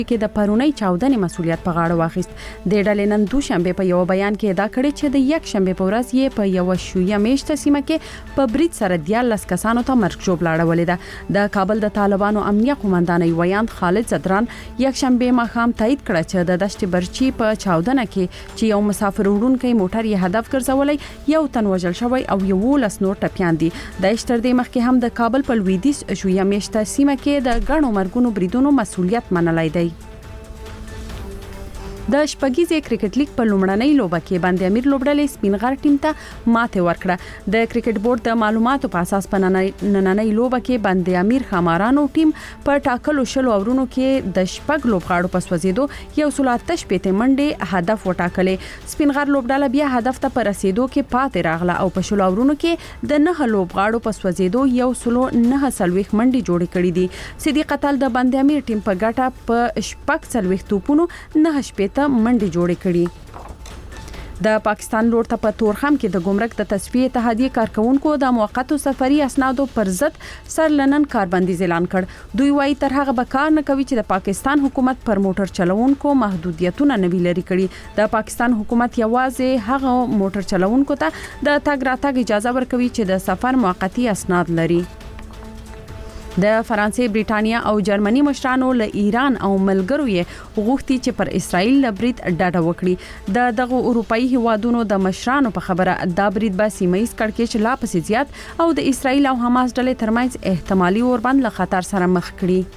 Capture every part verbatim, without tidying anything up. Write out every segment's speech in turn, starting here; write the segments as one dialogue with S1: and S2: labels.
S1: کې د پرونی چاودنې مسولیت په غاړه واخیست. د ډلې نن دوشنبه په یو بیان کې دا کړی چې د یک شنبه په ورځ یې په یو شویه میشته سیمه کې په برید سره دیارلس کسانو ته مرګ ژوبله اړولې ده. د کابل د طالبانو امنیه قومندان ویاند خالد زدران یک شنبه ماښام تایید کړ چې د دشت برچی په چاودنه کې چې یو مسافر وړونکی موټر یې هدف ګرځولای یو تن وژل شوی او یو لس نور ټپیان دي. د اشتر د مخ کې هم د کابل په لویدیځ شویه میشته سیمه کې د غنو مرګونو بریدونو مسولیت منلای دی. د شپږیزې کرکټ لیګ په لومړنۍ لوبه کې باندې امیر لوبډلې سپینغر ټیم ته ماته ورکړه. د کرکټ بورډ د معلوماتو په اساس په نننۍ لوبه کې باندې امیر خمارانو ټیم په ټاکلو شلو اورونو کې د شپږ لوبغاړو په سوځیدو یو سلاتش پېته منډه هدف وټاکلې. سپینغر لوبډله بیا هدف ته پر رسیدو کې پاتې راغله او په شلو اورونو کې د نه لوبغاړو په سوځیدو یو سلو نه سلويخ منډي جوړې کړې دي. صدیق اتل د باندې امیر ټیم په ګټه په شپږ سلويخ توپونو نه شپېته منډي جوړې کړي. د پاکستان لور ته په تورخم کې د ګمرک د تصفیه اتحادیه کارکونکو د موقتو سفري اسنادو پر ضد سرلنن کاربندیز اعلان کړ. دوی وايي تر هغه به کار نه کوي چې د پاکستان حکومت پر موټر چلوونکو محدودیتونه نوي لري کړي. د پاکستان حکومت یوازې هغه موټر چلوونکو ته د تګ راتګ اجازه ورکوي چې د سفر موقتی اسناد لري. د فرانسې، بریټانیا او جرمني مشرانو له ایران او ملګرو یې غوښتي چې پر اسرائیل له برید ډډه وکړي. د دغه اروپאי هیوادونو د مشرانو په خبره دا برید به سیمه‌ییز کړکېچ لا پسې زیات او د اسرائیل او حماس ډلې ترمنځ احتمالي اوربند له خطر سره مخ کړي.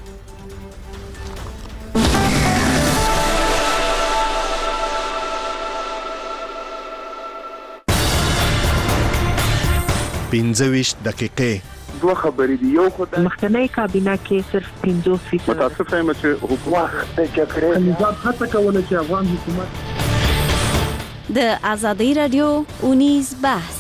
S2: پنځه ویشت دقیقې
S3: دوه خبرې دی. یو خدای
S4: مخکنی کابینه کې صرف پنځوس فیصد
S3: متاسفه یم چې حکومت د جګړې
S5: نظام هڅه کوله چې افغان حکومت
S6: د ازادي رادیو اونیز بحث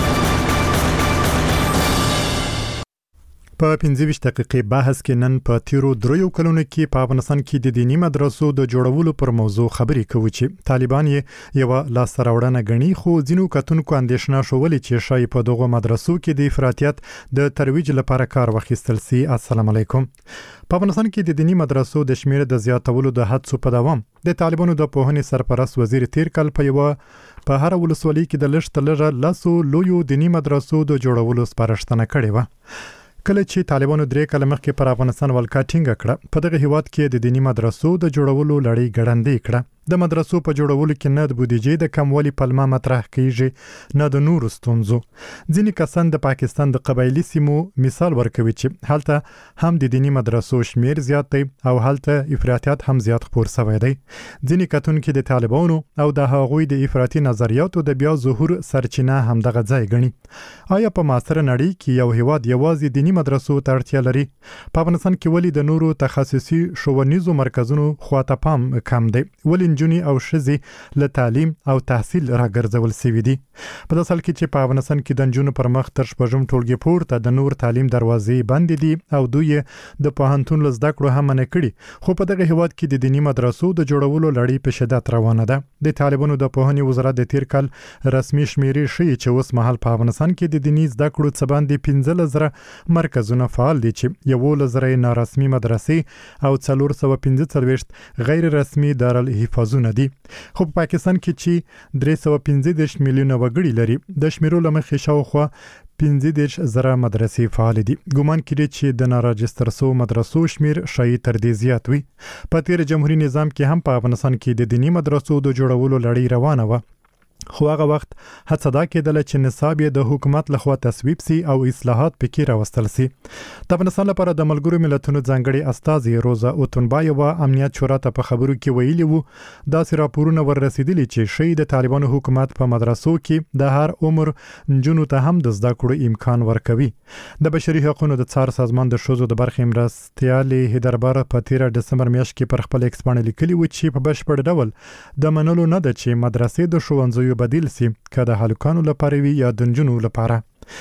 S7: په پنځه ویشت دقیقې بحث کې نن په تیرو دریو کلونو کې په افغانستان کې د دینی مدرسو د جوړولو پر موضوع خبرې کوي چې طالبان یې یو لاسته راوړنه ګڼي، خو ځینو کتونکو اندېښنه شولې چې شاید په دغه مدرسو کې د افراطیت د ترویج لپاره کار واخیستل سي. السلام علیکم. په افغانستان کې د دینی مدرسو د شمیر د زیاتولو د هڅو په دوام د طالبانو د پوهنې سرپرست وزیر تیر کال په یو په هر ولسوالۍ کې د لږ تر لږه لسو لویو دینی مدرسو د جوړولو سپارښتنه کړې و. کله چې طالبانو درې کال مخکې پر افغانستان ولکا ټینګه کړه، په دغه هیواد کې د دینی مدرسو د جوړولو لړۍ ګړندۍ کړه. د مدرسو په جوړولو کې نه د بودیجې د کموالي پلمه مطرح کیږي نه د نورو ستونزو. ځینې کسان د پاکستان د قبایلی سیمو مثال ورکوي چې هلته هم د دینی مدرسو شمیر زیات دی او هلته افراطیت هم زیات خپور شوی دی. ځینې کتونکو د طالبانو او د هغوی د افراطي نظریاتو د بیا ظهور سرچینه هم دغه ځای ګڼي. آیا په معاصره نړۍ کې یو هیواد یوازې دینی مدرسو ته اړتیا لري؟ په افغانستان کې ولې د نورو تخصصي ښوونیزو مرکزونو خواته پام کم دی؟ ولې نجونې او ښځې له تعلیم او تحصیل راګرځول شوي دي؟ په داسې حال کې چې په افغانستان کې د نجونو پر مخ تر شپږم ټولګي پورته د نور تعلیم دروازې بندې دي او دوی د پوهنتون له زده کړو هم منع کړي، خو په دغه هیواد کې د دینی مدرسو د جوړولو لړۍ په شدت روانه ده. د طالبانو د پوهنې وزارت د تیر کال رسمي شمیرې ښیي چې اوس مهال په افغانستان کې د دینی زده کړو څه باندې پنځلس زره مرکزونه فعال دي چې یولس زره نارسمي مدرسې او څلور سوه پنځه څلوېښت غیر رسمي دارالحفاظونه دي. خو په پاکستان کې چې درې سوه پنځه دېرش میلیونه وګړي لري، د شمیرو له مخې شاوخوا پنځه دېرش زره مدرسې فعال دي. ګومان کړي چې د ناراجستر سو مدرسو شمیر شاید تر دې زیات وي. په تیر جمهوریت نظام کې هم په افغانستان کې د دینی مدرسو د جوړولو لړۍ روانه وه، خو هغه وخت هڅه دا کېدله چې نصاب یې د حکومت لخوا تصویب سي او اصلاحات پکې راوستل سي. د افغانستان لپاره د ملګرو ملتونو ځانګړي استازي روزا اوتونبایووا امنیت شورا ته په خبرو کې ویلي وو داسې راپورونه ور رسیدلي چې شاید د طالبانو حکومت په مدرسو کې د هر عمر نجونو ته هم د زده کړو امکان ورکوي. د بشري حقوقو د څار سازمان د ښځو د برخې مرستیالې هیدربار په تیر ډسمبر میاشت کې پر خپل ایکس باندې لیکلي و چې په بشپړ ډول د منلو نه ده چې مدرسې د ښوونځیو بدیل سي که د هلکانو لپاره وي یا د نجونو لپاره.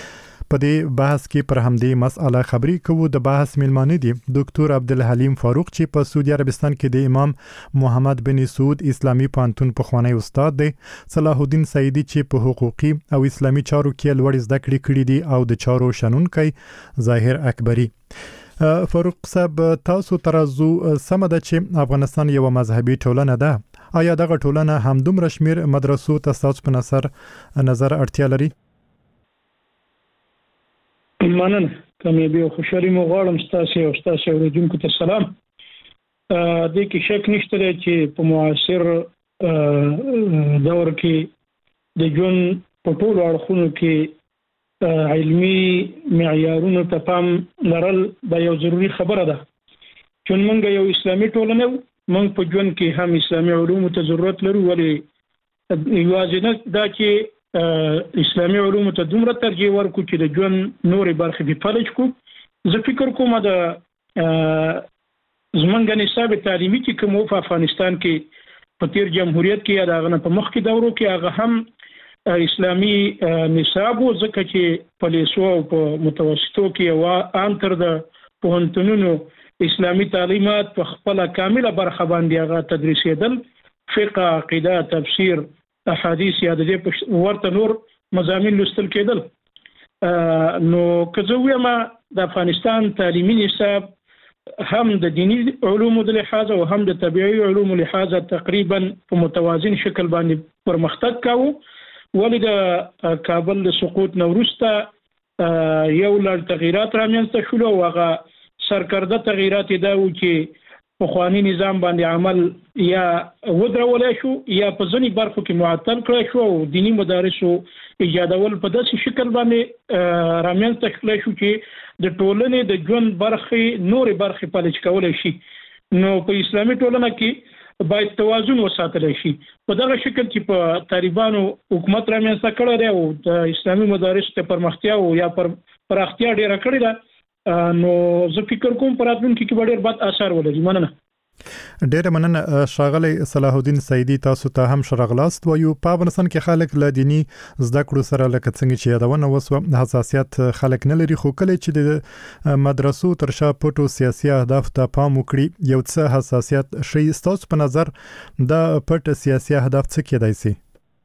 S7: په دې بحث کې پر همدې مسأله خبرې کوو. د بحث میلمانه دي ډاکټر عبدالحلیم فاروق چې په سعودي عربستان کې د امام محمد بن سعود اسلامي پوهنتون پخوانی استاد دی، صلاح الدین سعیدي چې په حقوقي او اسلامي چارو کې لوړ زده کړې کړې دي او د چارو شنونکی ظاهر اکبري. فاروق صاحب تاسو ترازو سم ده چې افغانستان یو مذهبي ټولنه ده آیا دغه ټولنه همدومره شمیر مدرسو ته تاسو په نظر نظر اړتیا لري؟
S8: مننه کامیابی او خوشحالي مو غواړم ستاسو او ستاسو اوریدونکو ته سلام. د کې شک نشته چې په معاصر دور کې د ژوند په ټولو اړخونو کې علمي معیارونو ته پام لرل دا یو ضروري خبره ده. چې موږ یو اسلامي ټولنه موږ په ژوند کې هم اسلامي علومو ته ضرورت لرو، ولې یوازې نه دا چې اسلامي علومو ته دومره ترجیح ورکړو چې د ژوند نورې برخې په فلج کو. زه فکر کوم د زمونږ نصاب تعلیمي چې کوم په افغانستان کې په تیر جمهوریت کې یا دغه په مخ کې دورو کې هغه هم اسلامي نصاب او ځکه چې په لیسو او په متوسطو کې او عام تر د پوهنتونونو اسلامي تعلیمات په خپل کامله برخه باندې هغه تدریسېدل، فقه، عقیده، تفسیر، احادیث یا د دې ورته نور مضامین لوستل کېدل. نو که زه وایم د افغانستان تعلیمي نصاب هم د دینی علومو د لحاظ او هم د طبيعي علومو لحاظ تقریبا په متوازن شکل باندې پرمختګ کاوه، ولې د کابل د سقوط نورسته یو لړ تغیرات رامنځته شول او هغه سرکرده تغیرات دا و چې په خواني نظام باندې عمل یا ودرولای شو یا په ځینې برخو کې معطل کړی شو او دینی مدارسو ایجادول په داسې شکل باندې رامنځته شول شو چې د ټولنې د ژوند برخې نورې برخې پلج کولای شي. نو په اسلامي ټولنه کې باید توازن وساتل شي. په دغه شکل چې په طالبانو حکومت رامنځته کړی دی او د اسلامي مدارسو ته پرمختیا او یا پر پراختیا ډیره کړې ده، نو زه فکر کوم په راتلونکي کې به ډېر بد اثر ولري. مننه.
S7: ډېر مننه ښاغلی صلاح الدین سیدی، تاسو ته هم شرغلاست وایو. په افغانستان کې خلک له دینی زده کړو سره لکه څنګه چې یادونه وسوه حساسیت خلک نه لري، خو کله چې د مدرسو تر شا پټو سیاسي اهداف ته پام وکړي یو څه حساسیت شي. ستاسو په نظر دا پټ سیاسي اهداف څه کېدای شي؟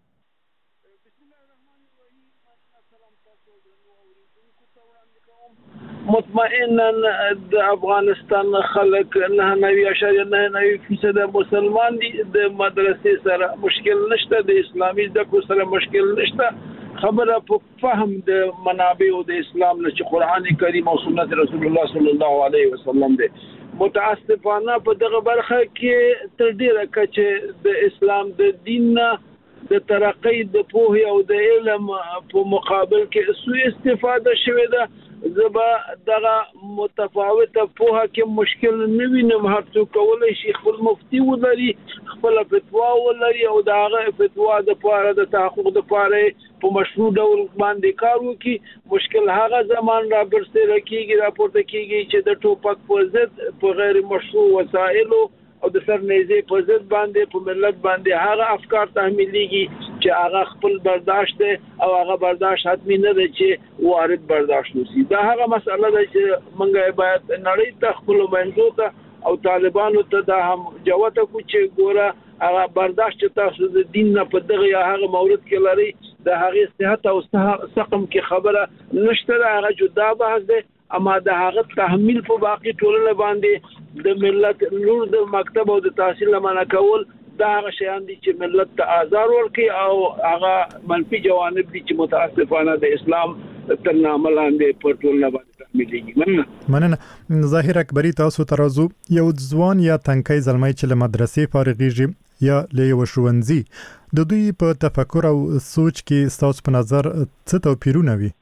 S9: مطمئنا د افغانستان خلک نه نوي اشاریه نه نوي فیصد مسلمان دي. د مدرسې سره مشکل نشته، د اسلامي زده کړو سره مشکل نشته. خبره په فهم د منابع او د اسلام نه چې قران کریم او سنت رسول الله صلی الله علیه وسلم دی. متاسفانه په دغه برخه کې تر ډیره کچه د اسلام د دین نه د ترقی د پوهې او د علم په مقابل کې سوء استفاده شوې ده. زبا دغه متفاوته پوهه کې مشکل نه وینم. هر څوک کولای شي خپل مفتي ولري، خپل فتوا ولري او دغه فتوا د پاره د تحقق د پاره په مشروع ډول باندې کار وکړي. مشکل هغه زمان را برسېره کیږي راپورته کیږي چې د ټوپک په ضد په غیر مشروع وسایلو او د سر نیزه په ضد باندې په ملت باندې هغه افکار تحمیلېږي چې هغه خپل برداشت او هغه برداشت حتمی نه دی چې وارد برداشت نشي. دا هغه مسله ده چې موږ باید نړۍ ته خپل منځو ته او طالبانو ته دا هم جوته کو چې ګوره هغه برداشت تاسو د دین نه په دغه یا هغه مورد کې لري د هغه صحت او سقم کې خبره نشته، هغه جدا بحث ده. اما د هغه تحمیل په باقي ټولنه باندې د ملت نور د مکتب او د تحصیل لمنه کول دا هغه شیان دي چې ملت ته آزار ورکړي او هغه منفي جوانب دي چې متاسفانه د اسلام تر نامه لاندې پر ټولنه باندې تحمیلېږي. مننه.
S7: مننه. ظاهر اکبري، تاسو ترازو یو ځوان یا تنکي زلمی چې له مدرسې فارغېږي یا له یو ښوونځي د دوی په تفکر او سوچ کې ستاسو په نظر څه توپیرونه وي؟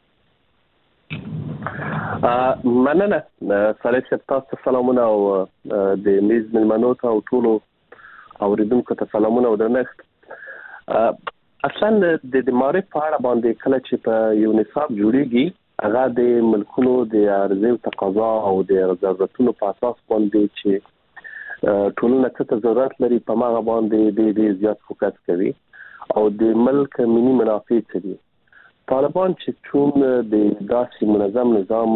S10: مننه. صالح صاحب تاسو سلامونه او د میز ملمنو ته او ټولو اوریدونکو ته سلامونه او درنښت. اصلا د معرف په اړه باندې کله چې په یو نصاب جوړیږي هغه د ملکونو د عرضه او تقاضا او د ضرورتونو په اساس باندې چې ټولنه څه ضرورت لري په هغه باندې د ډېر زیات فوکس کوي او د ملک ملي منافع څه دي. طالبان چې چون د داسې منظم نظام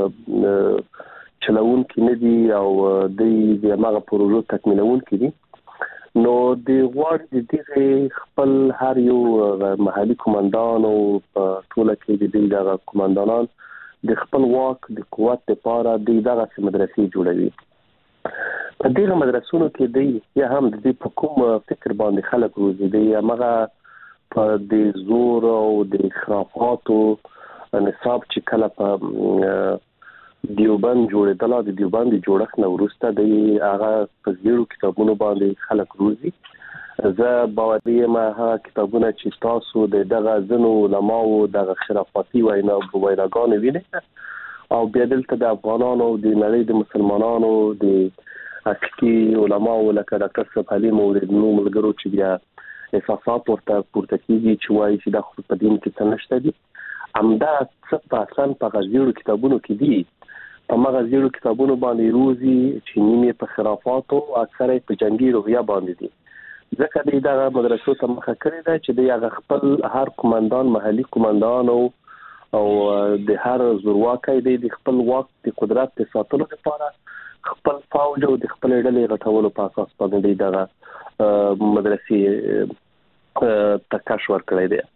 S10: چلون کې نه دي او د هغه پروژو تکمیلون کې دي، نو د غواړي د دې خپل هر یو محلي کمانډان او په ټوله کې د دې دغه کمانډانان د خپل واک د قوت لپاره د دغه مدرسې جوړوي. په دغه مدرسونو کې دی یا هم د په کوم فکر باندې خلک روزي دی یا مغه په د زور او د خرافاتو نصاب چې کله په دیوبند جوړېدل د دیوبند جوړښت نو وروسته د هغه په زیرو کتابونو باندې خلک روزي. زه باوري یم هغه کتابونه چې تاسو د دغه ځنو علماو دغه خرافاتي وینا ویناګانې وینئ او بیا دلته د افغانانو د نړۍ د مسلمانانو د حقیقي علماو لکه ډاکټر صاحب حلیم او د نو ملګرو چې بیا احساسات ورته پورته کیږي چې وایي چې د خو په دین کې څه نشته دي. همدا څه په اصل په غزیرو کتابونو کې دي. په مغه زیرو کتابونو باندې روزي چې نیمه په خرافاتو اکثره په جنگي روحیه باندې دي. ځکه د دغه مدرسو ته مخه کړی دا چې د هغه خپل هر کمانډان محلي کمانډان او او د هر زورواکۍ د خپل واک د قدرت د ساتلو لپاره خپل فوج او د خپل ډلې غټولو په اساس باندې دغه مدرسې تکاش ور کړی دی.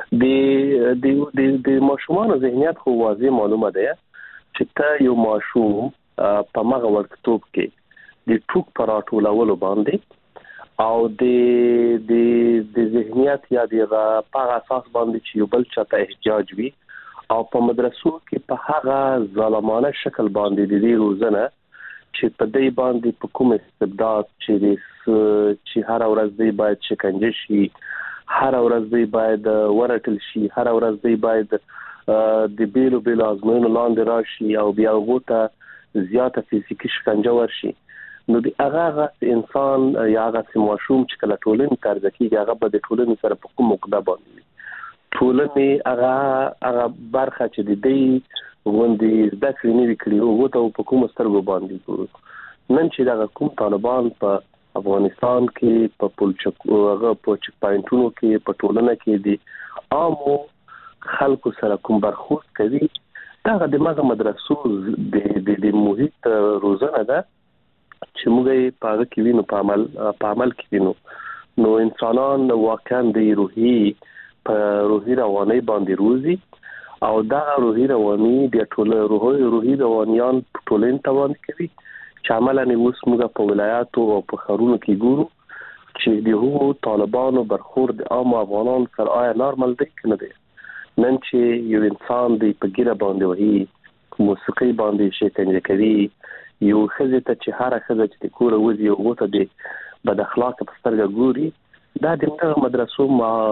S10: د د د ماشومان ذهنیت خو واضح معلومه ده چې ته یو ماشوم په مغه ورکتوب کې د ټوک پراټولولو باندې او د د د ذهنیت یا د په اساس باندې چې یو بل چاته احتجاج وي او په مدرسو کې په هغه ظالمانه شکل باندې د دې روزنه چې په دې باندې په کوم استبداد چې چې هر ورځ دی باید شکنجه شي، هر ورځ دی باید ورټل شي، هر ورځ دی باید د بیلو بیلو ازموینو لاندې راشي او بیا وګوره زیاته فزیکی شکنجه ورشي. نو د هغه انسان یا هغه ماشوم چې کله ټولنې ترځ کیږي هغه به د ټولنې سره په کوم مقدار باندې ټولنې هغه هغه برخه چې د دې غوندي زده کړې نه وکړي او وته په کوم سترګو باندې نن چې دا کوم طالبان په افغانستان کې په پولچک هغه په چک پاینټونو کې په ټولنه کې دي عامو خلکو سره کوم برخورد کوي دا د ماغه مدرسو د د محیط روزنه ده چې موږ په هغه کې وینو په عمل په عمل کې وینو نو انسانان واقعا د روحي په روحي رواني باندې روزي او دا روحي رواني د ټول روحي روحي روانيان ټولن توان کوي چې عملاً اوس موږ په ولایاتو او په خارونو کې ګورو چې د هغو طالبانو برخورد عام افغانان سره آیا نارمل دی کنه دی. نن چې یو انسان دی په ګیره باندې وهي موسیقي باندې شکنجه کوي یو خزه ته چې هر خزه چې کور وځي او غوته دی بد اخلاق په سترګه ګوري دا د مدرسو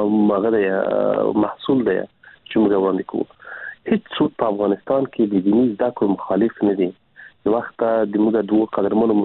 S10: مغه محصول دی چې موږ باندې کوو. هیڅ څوک په افغانستان کې د دیني زده کړو مخالف نه دي. د وخت د موږ دوه قدرمنو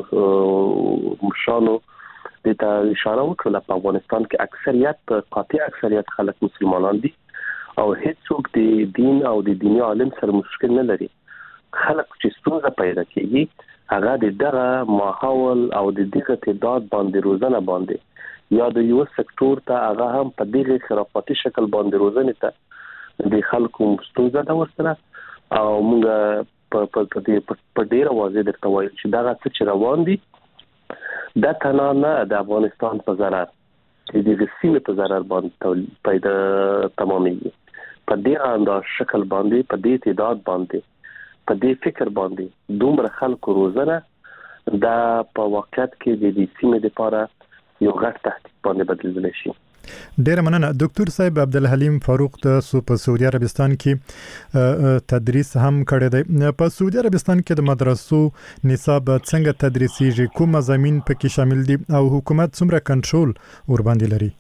S10: مشانو د ته اشاره وکړه په افغانستان کې اکثریت قاطع اکثریت خلک مسلمانان دي او هیڅ څوک د دین او د دیني عالم سره مشکل نه لري. خلک چې ستونزه پیدا کیږي هغه د دغه ماحول او د دغه تعداد باندې روزنه باندې یا د یو سکتور ته هغه هم په دغه خرافاتي شکل باندې روزنه ته د خلکو ستونزه دا ورسره او موږ په په په ډیره واضح درته وایي چې دا څه چې روان دي دا تنه نه د افغانستان په ضرر د دې سیمې په ضرر باندې پیدا تمامېږي. په دې انداز شکل باندې په دې تعداد باندې په دې فکر باندې دومره خلکو روزنه دا په واقعیت کې د دې سیمې لپاره یو غټ تهدید باندې بدلېدل شي.
S7: ډیر مننه ډاکټر صاحب عبدالحلیم فاروق د سعودي عربستان کې تدریس هم کړی دی. په سعودي عربستان کې د مدرسو نصاب څنګه تدریسیږي، کوم مضامین پکې شامل دي او حکومت څومره کنټرول ور باندې لري؟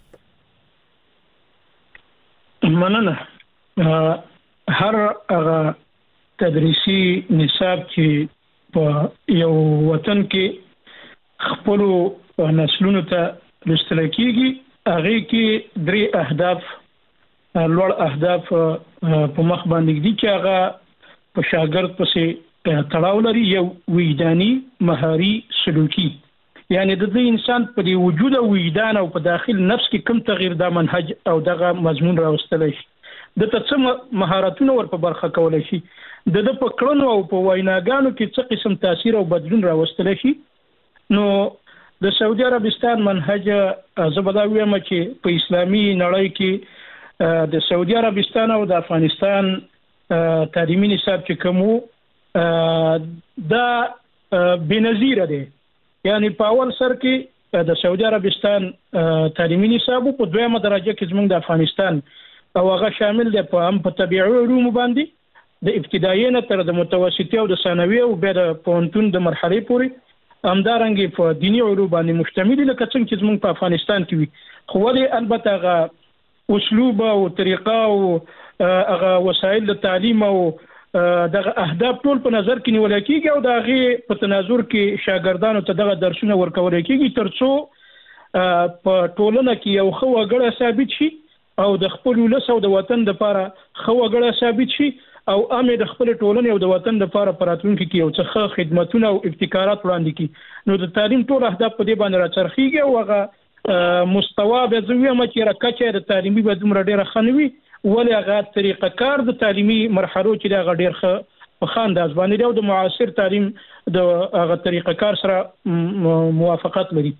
S8: مننه. هر هغه تدریسي نصاب چې په یو وطن کې خپل نسلونو ته لوستل کیږي هغه کې درې اهداف لوړ اهداف په مخ باندې دي چې هغه په شاګرد پسې تړاو لري. یو وجداني، مهاري، سلوکي، یعنی د دې انسان په دی وجود او وجدان او په داخل نفس کې کوم تغییر د منهج او دغه مضمون راوستلی شي. د څه مهارتونه ور په برخه کولای شي، د د په کړنو او په ویناګانو کې څه قسم تاثیر او بدلون راوستلی شي. نو د سعودي عربستان منهج زبدا ویمه چې په اسلامي نړۍ کې د سعودي عربستان او د افغانستان تعلیمي نصاب چې کوم دا بنظیر دی. یعنی په اول سر کې د سعودي عربستان تعلیمي نصاب په دویمه درجه کې زموږ د افغانستان او هغه شامل دی په هم په طبيعي علوم باندې د ابتدایي نه تر د متوسطي او د ثانوي او بیا د پوهنتون د مرحلې پورې همدارنګه په دینی علوم باندې مشتمل لکه څنګه چې زموږ په افغانستان کې وي. خو ولې البته هغه اسلوب او طریقه او هغه وسایل د تعلیم او دغه اهداف ټول په نظر کې نیول کېږي او دغه په تناظر کې شاګردانو ته دغه درسونه ورکول کېږي ترڅو په ټولنه کې یو خو وګړه ثابت شي او د خپل ولس او د وطن لپاره خو وګړه ثابت شي او امه د خپل ټولنې او د وطن لپاره پراتونکو کې یو څه خدماتونه او ابتکارات وړاندې کړي. نو د تعلیم ټول اهداف په دې باندې راچرخيږي او هغه مستوا به زویه مچ راکچه د تعلیمي به دومره ډیره خنوي ولې هغه طریقه کار د تعلیمي مرحلو چې دا غډیر ښه په خانداز باندې او د معاصر تعلیم د هغه طریقه کار سره موافقت لري.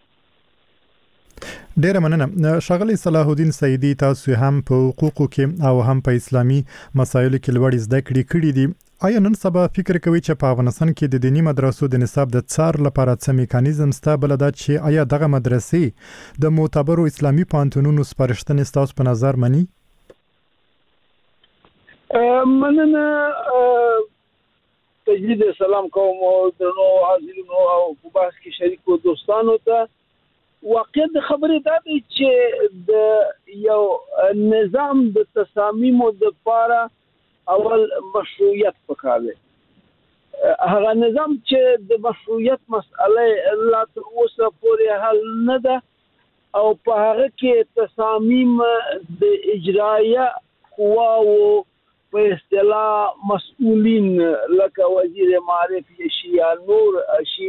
S7: ډیره مننه ښاغلی صلاح الدین سیدی، تاسو هم په حقوقو کې او هم په اسلامي مسایلو کې لوړ زده کړې کړې دي. آیا نن سبا فکر کوي چې په افغانستان کې د دینی مدرسو د نصاب د څار لپاره څه میکانیزم شته؟ بل دا چې آیا دغه مدرسې د معتبرو اسلامي پوهنتونونو سپارښتنې ستاسو په نظر مني؟
S9: مننه تجدید سلام کوم او درنو حاضرینو او په بحث کې شریکو دوستانو ته. واقع د خبرې دا دی چې د یو نظام د تصامیمو د لپاره اول مشروعیت پکار دی. هغه نظام چې د مشروعیت مسئله لا تر اوسه پورې حل نه ده او په هغه کې تصامیم د اجرایه قواو په اصطلاح مسؤلین لکه وزیر معرفت شي یا نور شي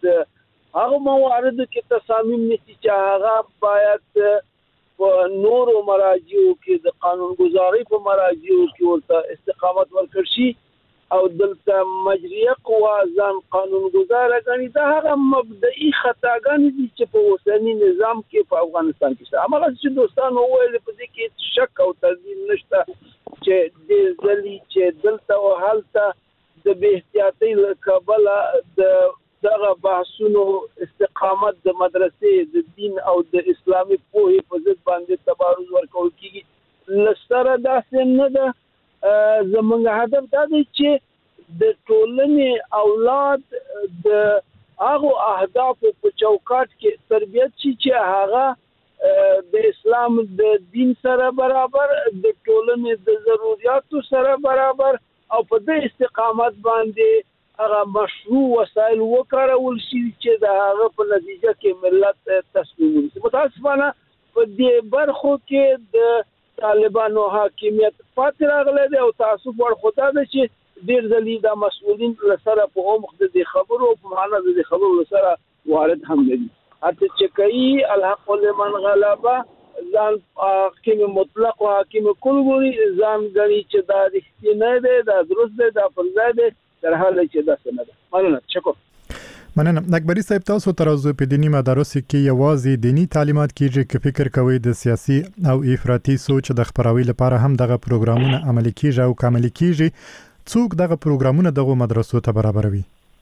S9: هغه موارد کې تصامیم نشي چې هغه باید په نورو مراجعو کې د قانونګذاري په مراجعو کې ورته استقامت ورکړي شي او دلته مجریه قوا ځان قانونګذار غني دا هغه مبدئي خطاګانې دي چې په اوسنی نظام کې په افغانستان کې شته. هغه چې دوستانو ویل په دې کې شک او تردید نشته چې د ځلې چې دلته او حالته د بے احتیاطۍ له کبله د دغه بحثونو استقامت د مدرسې د دین او د اسلامي پوهې په ضد باندې تبارز ورکول کیږي. لسره داسې نه ده. زموږ هدف دا دی چې د ټولنې اولاد د هغو اهدافو په چوکاټ کې تربیت شي چې هغه د اسلام د دین سره برابر د ټولنې د ضرورتو سره برابر او په دې استقامت باندې هغه مشروع وسایل وکړول شي چې د هغه په نتیجه کې ملت تصمیم ونیسي. متاسفانه په دې برخو کې د طالبانو حاکمیت پاتې راغلی دی او تعصب ور خدا ده چې ډېر ځلې د مسؤلین لسره په عمق د خبرو په معنا د خبرو لسره وارد هم دي. اته چې کوي الحق لمن غلبه ځان حاکم مطلق او حاکم کل ګوري ځان غني چې دا رښتینه ده دا درست ده دا فرض ده در حال چې دا څنګه ده. مننه شکر.
S7: مننه اکبري صاحب، تاسو ترازو په دینی مدارسو کې یوازې دینی تعلیمات کیږي که فکر کوي د سیاسي او افراطي سوچ د خبراوي لپاره هم دغه پروګرامونه عملي کیږي او کامل کیږي؟ څوک دغه پروګرامونه دغه مدرسو ته برابروي؟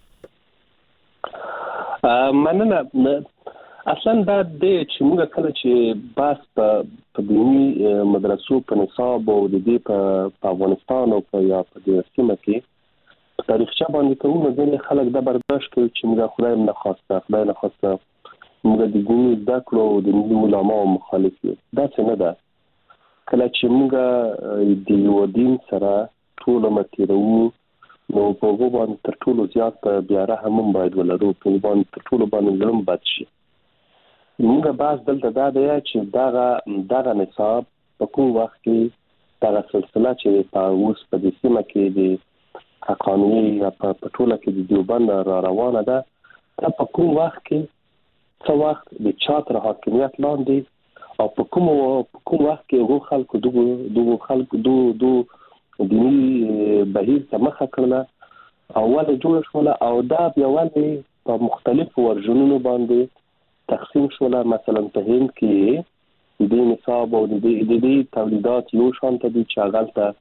S10: مننه. اصلا دا د چې موږ کله چې بحث په دینی مدرسو په نصاب او د دې په افغانستان او په یا په دې سیمه کې تاریخچه باندې کوم ځینې خلک دا برداشت کوي چې موږ خدای نه خواسته خدای نه خواسته موږ د دیني زده کړو او د دیني علماو مخالف یو. دا څه نه ده. کله چې موږ د یو دین سره ټول متیرو نو په هغه باندې تر ټولو زیات بیا رحم باید ولرو، په باندې تر ټولو باندې ظلم بد شي. موږ باز دلته دا دی چې دغه دغه نصاب په کوم وخت کې دغه سلسله چې په اوس په دې سیمه کې د قانوني په ټوله کې د دیوبند را روانه ده، دا په کوم وخت کې څو وخت د چا تر حاکمیت لاندې او په کوم په کوم وخت کې هغو خلکو دغو دغو خلکو دو دو دیني بهیر ته مخه کړله او ولې جوړه شوله او دا بیا ولې په مختلفو ورژنونو باندې تقسیم شوله. مثلا په هند کې د دې نصاب او د دې تولیدات یو شان ته دي چې هغلته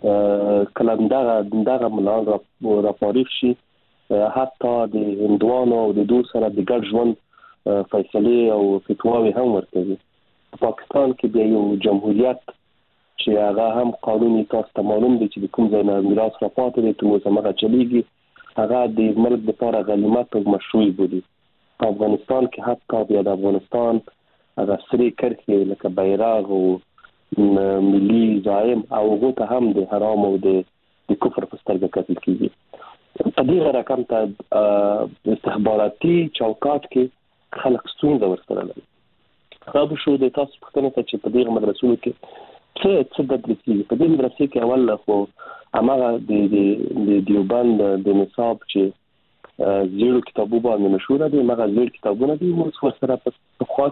S10: کله دغه دغه ملان راپاریخ شي حتی د هندوانو او د دوی سره د ګډ ژوند فیصله او فتواوی هم ورکوي. پاکستان کې بیا یو جمهوریت چې هغه هم قانوني تاسو ته معلوم دي چې کوم ځای نه میراث راپاتې دي ته موږ هغه چلیږي هغه د ملک لپاره غنیمت او مشروع بودي. په افغانستان کې حتی بیا د افغانستان هغه سری کرښې لکه بیرغ او ملي زایم او هغه ته هم د حرام او د کفر په سترګه کتل کیږي. په دې رقم ته استخباراتي چوکاټ کې خلک ستونزه ورسره لري. خراب شو د تاسو پښتنه ته چې په دې مدرسو کې څه څه د دې په دې مدرسې کې اول خو هغه د د دیوبند د نصاب چې زیرو کتابو باندې مشهور دي هغه زیر کتابونه دي موږ سره په خوا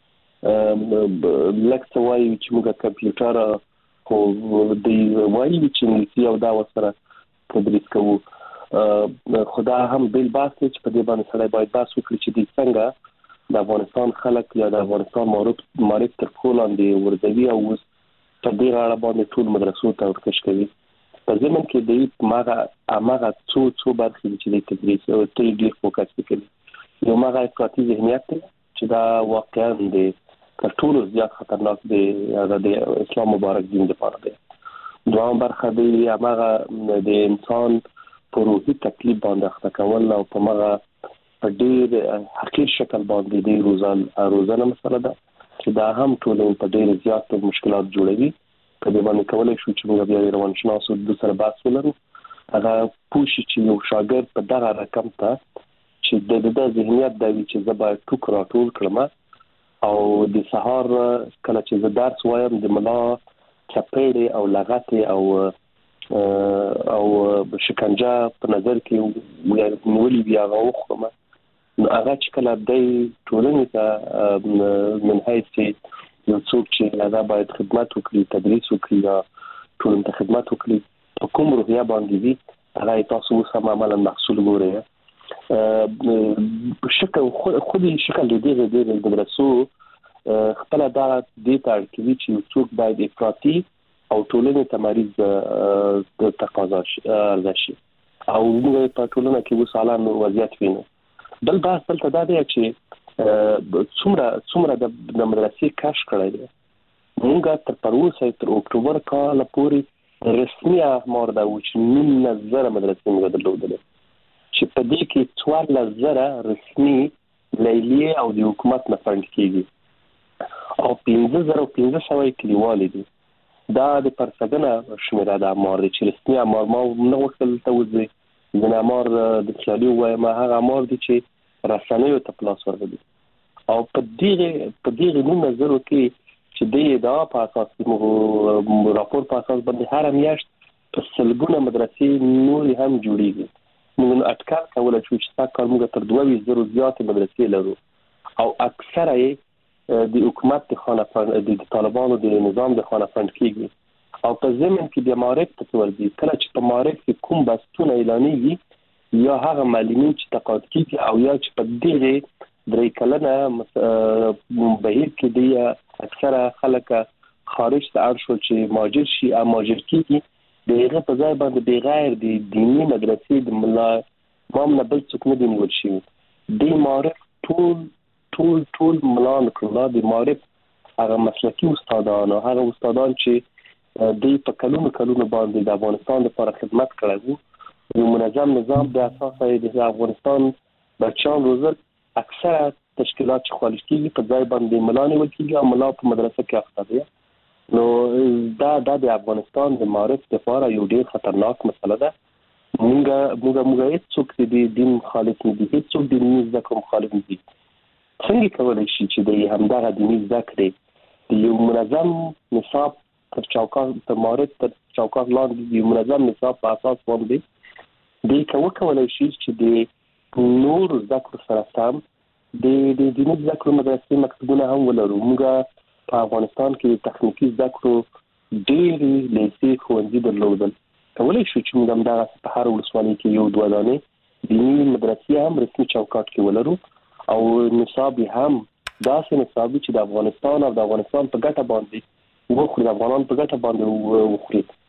S10: کې لکه وایي چې موږ کمپیوټر خو د وایي چې انګلیسي او دا وسره تدریس کوو. خدا هم بل باس چې په دې باندې سره باید باس وکړي چې د څنګه د افغانستان خلک یا د افغانستان معرف معرف تر کولاندې ورځوي او په دې اړه باندې ټول مدرسو ته ورکش کوي. په زمون کې د ماغه اماغه څو څو برخې چې د تدریس او تل ډیر فوکس کوي یو ماغه افراطي ذهنیت چې دا واقعا د ټول زیات خطرناک دی د اسلام مبارک دین لپاره دی. دوام برخه دی اماغه د انسان په روحي تکلیف باندې اخته کول او په ماغه په ډیر حقیقي شکل باندې دی روزان روزانه مسله ده چې دا هم ټول په ډیر زیات مشکلات جوړوي. په دې باندې کولای شو چې موږ بیا روانشناسو د سره بحث ولرو هغه پوښي چې یو شاګرد په دغه رقم ته چې د د ذهنیت د وی چې زبا ټوک راټول کړم او د سهار کله چې زه درس وایم د ملا چپېړې او لغته او او شکنجه په نظر کې ولې بیا غوښم نو هغه چې کله د ټولنې ته من حیث یو څوک چې هغه باید خدمت وکړي تدریس وکړي یا ټولنې ته خدمت وکړي په کوم روحیه باندې وي هغه تاسو سم عملا محصول ګورئ. شکل خودي شکل دې دې د مدرسو خپل دا د ترکیبي چې څوک باید افراطي او ټولنې ته مریض د تقاضا ارزشي او موږ په ټولنه کې وسالان وضعیت وینو. بل بحث دلته دا دی چې څومره څومره د مدرسې کاش کړی دی. موږ تر پروسه تر اکتوبر کال پورې رسمي احمار دا و چې نیم نظر مدرسې موږ درلودلې چې په دې کې څوارلس زره رسمي لیلیې او د حکومت نه فند کیږي او پنځه زره او پنځه سوه کلیوالې دي. دا د پرسګنه شمیره د احمار چې رسمي احمار ما نه وصل ته وځي د احمار د خیالي وایم هغه احمار دي چې رسنیو ته پلاس ورغلي او په دې په دې نوم نظر کې چې د دا په اساس موږ راپور په اساس باندې هر میاشت په سلګونه مدرسې نور هم جوړیږي. موږ اټکل کولای شو چې تاسو کار موږ تر دوه زره زیات مدرسې لرو او اکثره د حکومت د خانه فند د طالبانو د نظام د خانه فند کیږي او په زمين کې د معرفت ته ورځي. کله چې په معرفت کې کوم بستونه اعلانېږي یا هغه معلومین چې تقاعد کیږي او یا چې په دې درې کلنه بهیر کې دی اکثره خلک خارج ته ارشو چې ماجر شي او ماجر کیږي دغه په ځای باندې بغیر د دینی مدرسې د ملا مام نه بل څوک نه دی نیول شي. د معرفت ټول ټول ټول ملان کړل د معرفت هغه مسلکي استادان او هغه استادان چې د په کلونو کلونو باندې د افغانستان لپاره خدمت کړی وو یو منظم نظام د اساس د افغانستان بچیان روزل اکثره تشکیلات چې خالص کیږي په ځای باندې ملانه وکړي او ملا په مدرسه کې اخته دي. نو دا د افغانستان د معرفت لپاره یو ډیر خطرناک مسله ده. موږ موږ موږ هیڅ څوک د دین مخالف نه دي، هیڅ څوک د دین زده مخالف نه دي. څنګه کولای شي چې د همدغه دیني زده کړې د یو منظم نصاب تر چوکاټ تر معرفت تر چوکاټ لاندې یو منظم نصاب په اساس باندې د کوم کولای شي چې د نور زده کړو سره سم د د دیني زده کړو مدرسې مکتبونه هم ولرو. موږ په افغانستان کې تخنیکی زده کړو ډېری لیسې ښوونځي درلودل. کولای شو چې موږ همدغه په هر ولسوالۍ کې یو دوه دانې دیني مدرسې هم رسمي چوکاټ کې ولرو او نصاب هم داسې نصاب چې د افغانستان او د افغانستان په ګټه باندې وخوري، د افغانان په ګټه باندې وخوري.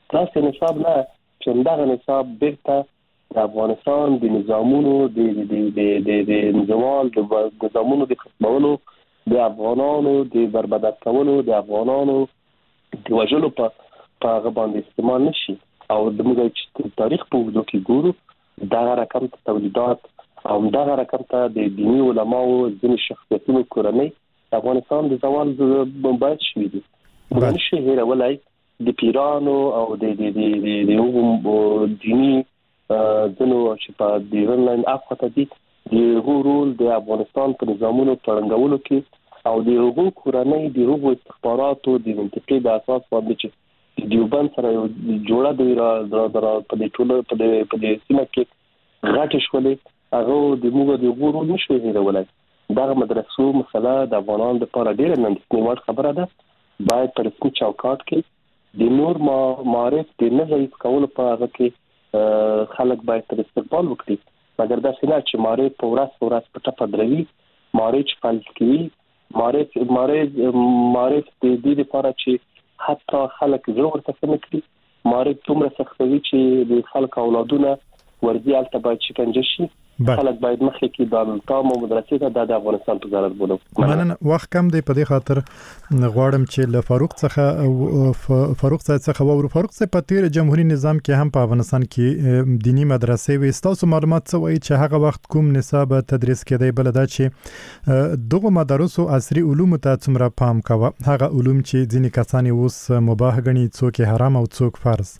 S10: تاسو نصاب نه چې دغه نصاب بیرته د افغانستان د نظامونو د د د د د نظام د نظامونو د ختمولو د افغانانو د بربادت کولو د افغانانو د وژلو په په هغه باندې استعمال نشي او د موږ چې تاریخ په وګړو کې ګورو دا رقم تولیدات او دا رقم ته د دیني علماو ځینې شخصیتونو کورنۍ افغانستان د زوال باید شوي دي موږ نشي هیرولای د پیرانو او د د د د دیني ځنو چې په د آنلاین اپخته دي د رول د افغانستان په نظامونو پرنګولو کې او د هغو کورنۍ د هغو استخباراتو د منطقې د اساس باندې چې دیوبند سره یو جوړه دی را درا په دې ټوله په دې په دې سیمه کې غاټ شولې هغه د موږ د غوړو نشو هیرولای دا مدرسو مسله د افغانانو لپاره ډیره نندنیوال خبره ده باید په رسمي چوکاټ کې د نور معارف د نظر کولو په هغه کې خلک باید تر استقبال وکړي مګر دا څنګه چې معارف په ورځ په ورځ په ټاپه دروي معارف فلسفي معارف معارف معارف د دې لپاره چې حتی خلک زړه ورته کړي معارف تومره سختوي چې د خلک اولادونه ورځي البته باید شکنجه شي خلک باید مخکې کې د تام او مدرسې ته د افغانستان په ضرر بولو
S7: مننه وخت کم دی په دې خاطر غواړم چې له فاروق څخه او فاروق څخه وورو فاروق څخه په تیر جمهوریت نظام کې هم په افغانستان کې دینی مدرسې وي تاسو معلومات څه وایي چې هغه وخت کوم نصاب تدریس کېدی بل دا چې دغه مدارسو عصري علوم ته څومره پام کوي هغه علوم چې ځینې کسان اوس مباح غني څوک حرام او څوک فرض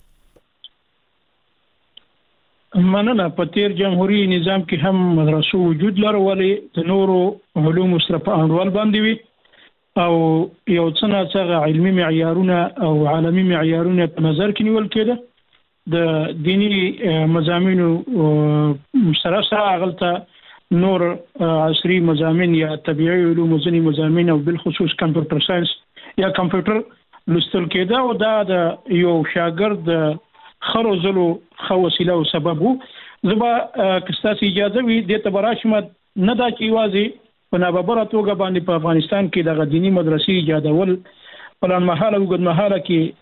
S8: مننه په تیر جمهوریت نظام کې هم مدرسو وجود لرولې د نورو علوم سره په انډول باندې وي او یو څنګه چې علمي معیارونه او عالمي معیارونه په نظر کې نیول کېده د دینی مضامینو سره سره غلطه نور عصري مضامین یا طبيعي علوم ځینې مضامین او بالخصوص کمپیوټر ساينس یا کمپیوټر لوستل کېده او دا د یو شاګرد خرو زلو خو وسیله او سبب زبا کستاسي اجازه وي د تبراشمه نه دا چې واځي په ناببره توګه باندې په افغانستان کې د دینی مدرسې ایجادول پلان محاله او ګډ محاله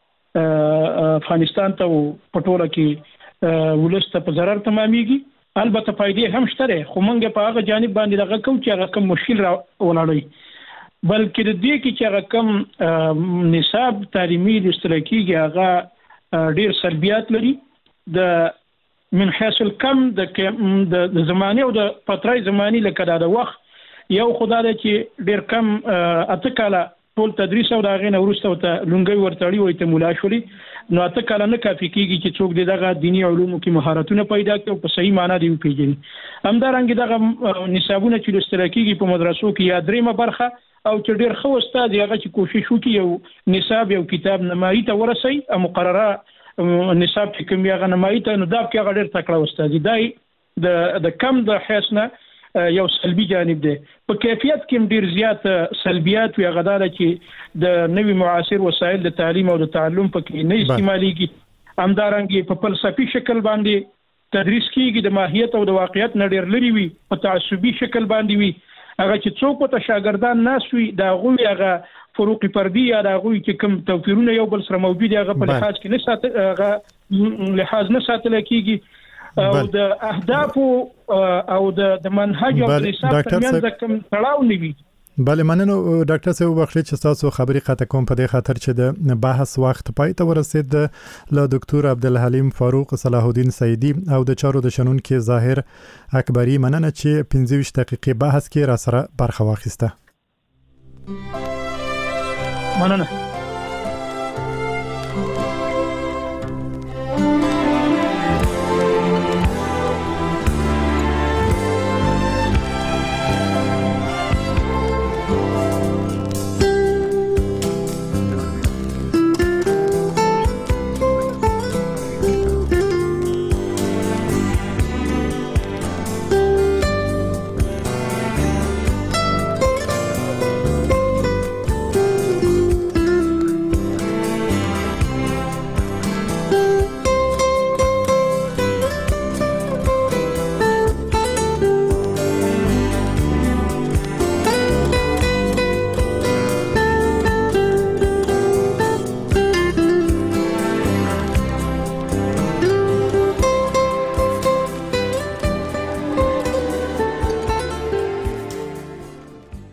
S8: کې افغانستان ته پټوله کې ولسته په ضرر تمامېږي البته فائدې هم شته خو موږ په هغه جانب باندې دغه کوم چې هغه کوم مشکل را ولاړی بلکې د دې کې چې هغه کوم نصاب تعلیمي د اشتراکي هغه ډیر سلبیات لري د من حيث الكم د زمانه او د فترې زماني لکه د وخت یو خدای چې ډیر کم اته کاله ټول تدریس او دغه نورسته ته لونګي ورتړي وي ته مولا شولي نو اته کاله نه کافي کیږي چې څوک دغه دینی علومو کې مهارتونه پیدا کړي او په صحیح معنی دی پیژني همدارنګه دغه نصابونه چې اشتراکي په مدرسو کې یا دریمه برخه او چې ډیر خو استاد هغه چې کوشش وکړي یو نصاب یو کتاب نمایي ته ورسي او مقرره نصاب چې کوم یغه نمایي ته نو دا کې ډیر تکړه استاد دی د د کم د حسنه یو سلبي جانب دی په کیفیت کې ډیر زیات سلبیات وي غدار چې د نوي معاصر وسایل د تعلیم او د تعلم په کې نه استعماليږي همدارنګه په فلسفي شکل باندې تدریس کیږي د ماهیت او د واقعیت نه ډیر لري وي په تعصبي شکل باندې وي هغه چې څوک په شاګردان ناسوي دا غوي هغه فروق فردي یا دا غوي چې کوم توفیرونه یو بل سره موجود هغه په لحاظ کې نه ساتل هغه لحاظ نه ساتل کیږي او د اهداف او د منهج او د نصاب ترمنځ کوم تړاو نیوي
S7: بله مننه ډاکټر صاحب وخت چې تاسو خبري قطع کوم په دې خاطر چې د بحث وخت پای ته ورسید له ډاکټر عبدالحلیم فاروق صلاح الدین سیدی او د چارو د شنن کې ظاهر اکبری مننه چې پنځه ویشت دقیقې بحث کې را سره برخه واخیسته
S8: مننه